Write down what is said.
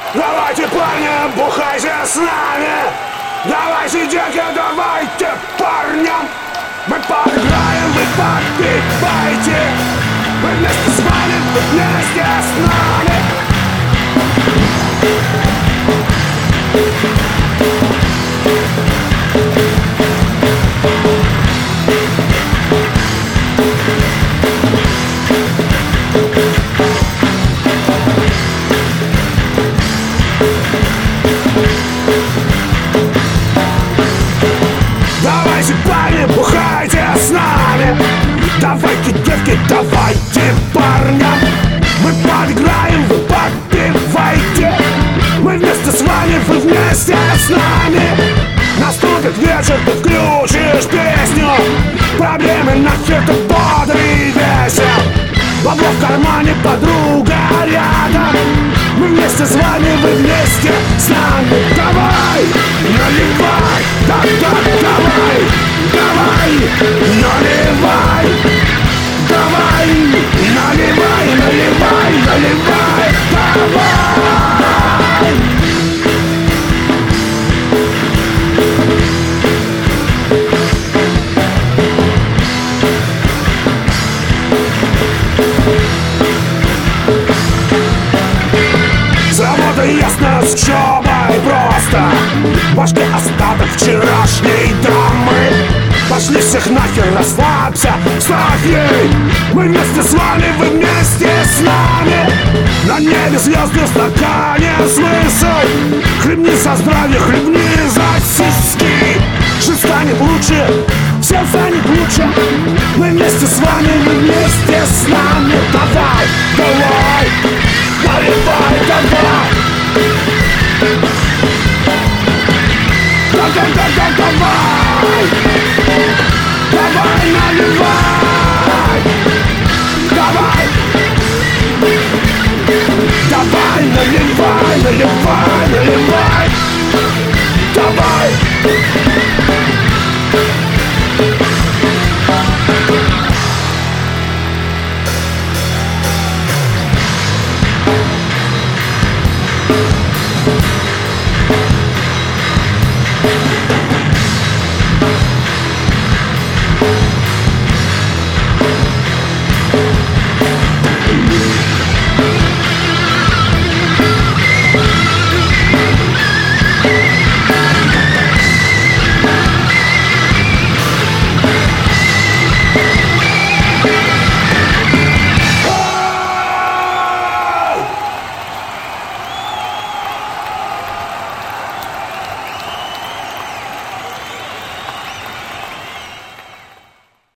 Давайте, парни, бухайте с нами. Давайте, девки, давайте парням. Мы поиграем, вы подпевайте. Мы вместе с вами, вы вместе с нами. Давайте, парни, бухайте с нами. Давайте, девки, давайте парням. Мы подыграем, вы подпевайте. Мы вместе с вами, вы вместе с нами. Наступит вечер, ты включишь песню. Проблемы нахер, ты бодрый весел. Бабло в кармане, подруга рядом. Мы вместе с вами, вы вместе с нами. Давай, наливай, давай, давай, наливай. Давай, наливай, наливай, давай. Завода ясно, с учебой просто. В башке остаток вчерашней драмы. Пошли всех нахер, расслабься, ставь ей. Мы вместе с вами, вы вместе с нами. На небе звезды, в стакане смысл. Хлебни со здравия, хлебни за сиськи. Жизнь станет лучше, всем станет лучше. Мы вместе с вами, вы вместе с нами. Давай, давай, наливай, давай. Давай, давай, наливай. Давай, давай, наливай, наливай, наливай. Давай.